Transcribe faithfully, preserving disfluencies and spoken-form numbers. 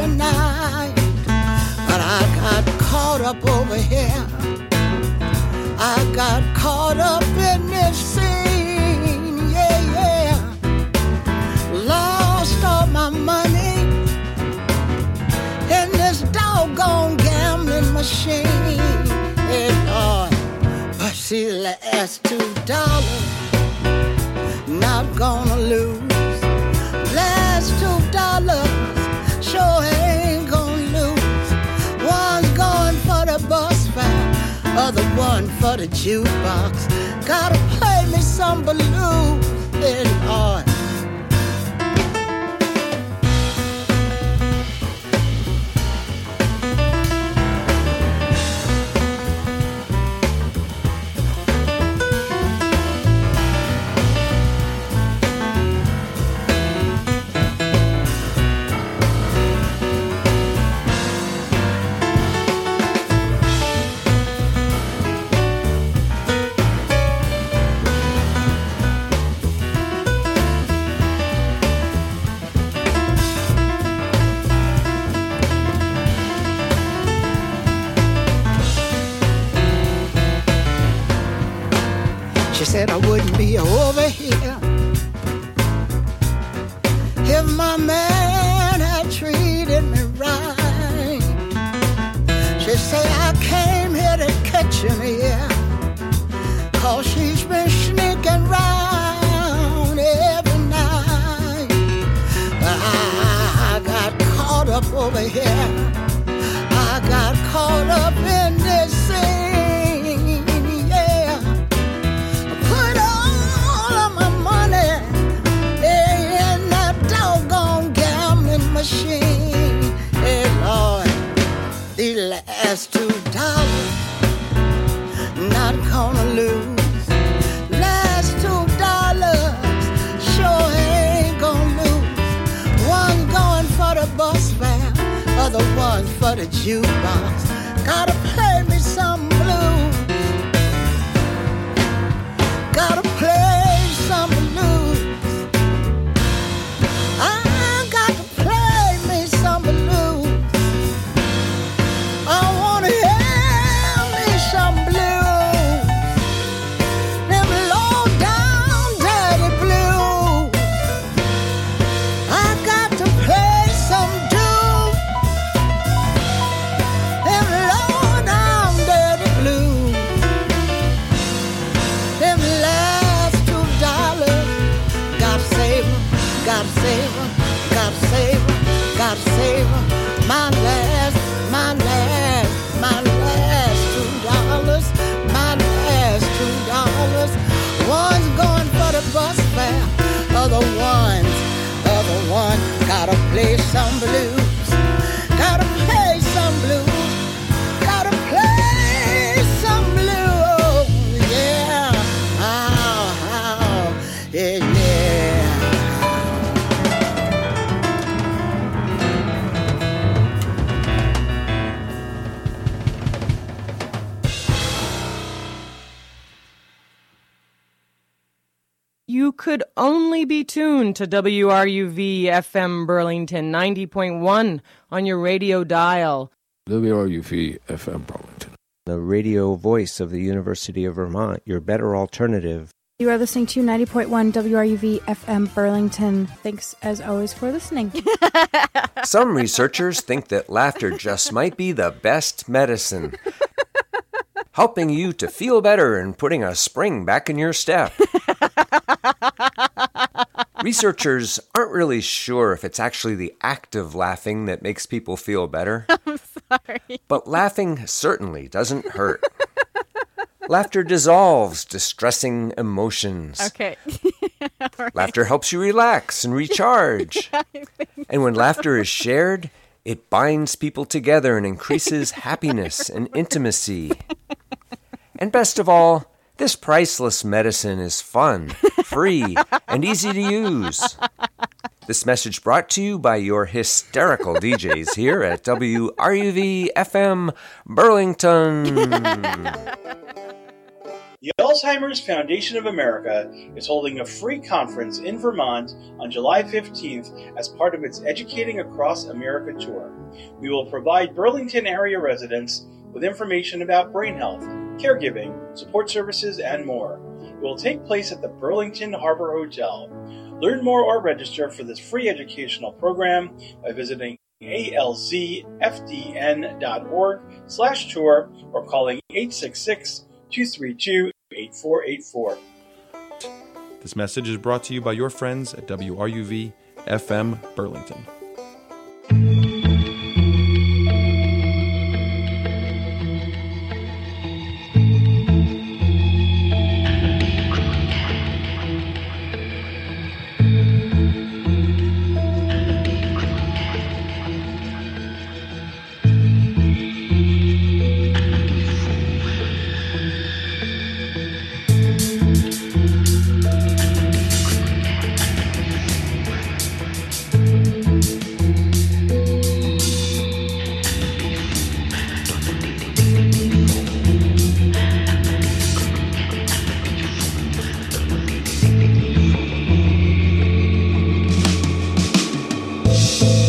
every night. But I got caught up over here. I got caught up in this scene, yeah, yeah. Lost all my money in this doggone gambling machine, yeah, Lord. But see, the last two dollars, not gonna lose. Last two dollars, sure ain't gonna lose. One's going for the bus fare, other one for the jukebox. Gotta play me some blues, yeah, Lord. She said I wouldn't be over here if my man had treated me right. She said I came here to catch him here, cause she's been sneaking round every night. But I, I got caught up over here. I got caught up in this scene. Machine, hey Lord, the last two dollars, not gonna lose. Last two dollars, sure ain't gonna lose. One going for the bus fare, other one for the jukebox. Gotta play me some blues. Gotta play some blues. I Gotta save her, gotta save her, gotta save her. My last, my last, my last two dollars, my last two dollars. One's going for the bus fare, other one's, other one. Gotta play some blues, gotta play some blues, gotta play some blues, yeah, oh, oh, yeah, yeah. You could only be tuned to W R U V F M Burlington ninety point one on your radio dial. W R U V F M Burlington, the radio voice of the University of Vermont, your better alternative. You are listening to ninety point one W R U V F M Burlington. Thanks, as always, for listening. Some researchers think that laughter just might be the best medicine, helping you to feel better and putting a spring back in your step. Researchers aren't really sure if it's actually the act of laughing that makes people feel better. I'm sorry. But laughing certainly doesn't hurt. Laughter dissolves distressing emotions. Okay. Right. Laughter helps you relax and recharge. Yeah, I think and when laughter is shared, it binds people together and increases happiness and intimacy. And best of all, this priceless medicine is fun, free, and easy to use. This message brought to you by your hysterical D Js here at W R U V F M Burlington. The Alzheimer's Foundation of America is holding a free conference in Vermont on July fifteenth as part of its Educating Across America tour. We will provide Burlington area residents with information about brain health, caregiving, support services, and more. It will take place at the Burlington Harbor Hotel. Learn more or register for this free educational program by visiting alzfdn.org slash tour or calling eight six six, two three two, eight four eight four. This message is brought to you by your friends at W R U V F M Burlington. We'll be right back.